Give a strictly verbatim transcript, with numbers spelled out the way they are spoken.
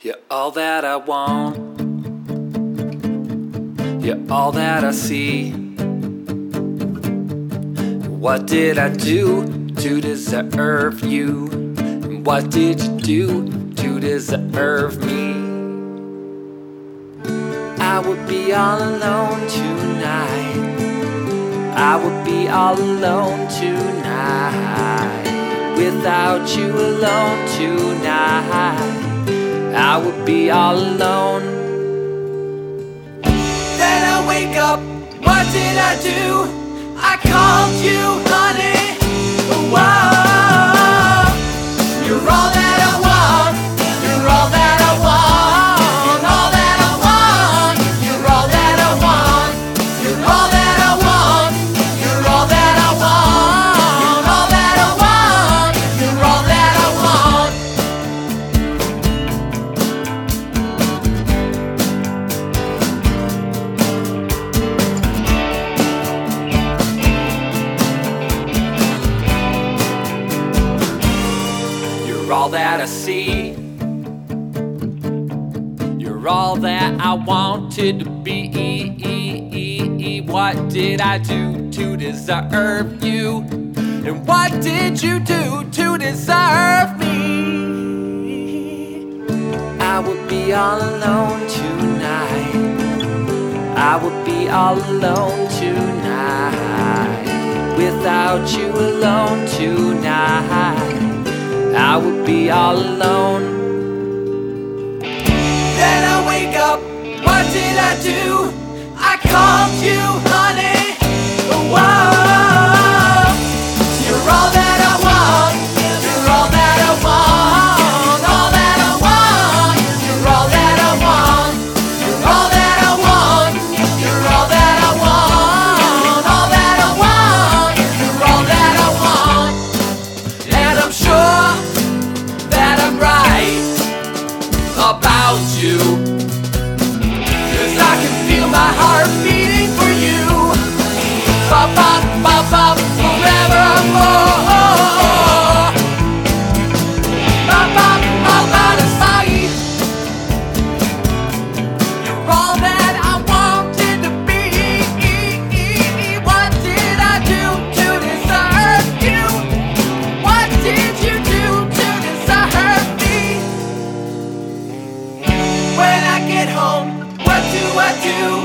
You're all that I want. You're all that I see. What did I do to deserve you? And what did you do to deserve me? I would be all alone tonight. I would be all alone tonight. Without you alone tonight, I would be all alone. Then I wake up, what did I do? I called you, honey. Whoa, you're all that I want. You're all that I want. All that I want. You're all that I want. You're all that I want. You're all that I want. All that I want. You're all that I want. You're all that I see. You're all that I wanted to be. What did I do to deserve you? And what did you do to deserve me? I would be all alone tonight. I would be all alone tonight. Without you alone tonight, I would be all alone. Then I wake up, what did I do? I called you, honey. Whoa, you're all that I want. You're all that I want. All that I want. You're all that I want. You're all that I want. You're all that I want. All that I want. You're all that I want. And I'm sure that I'm right about you, 'cause I can feel my heart beating for you. Bop, bop, bop, bop, forevermore. Bop, bop, bop, out of sight. You're all that I wanted to be. What did I do to deserve you? What did you do to deserve me? When I get home, what do I do?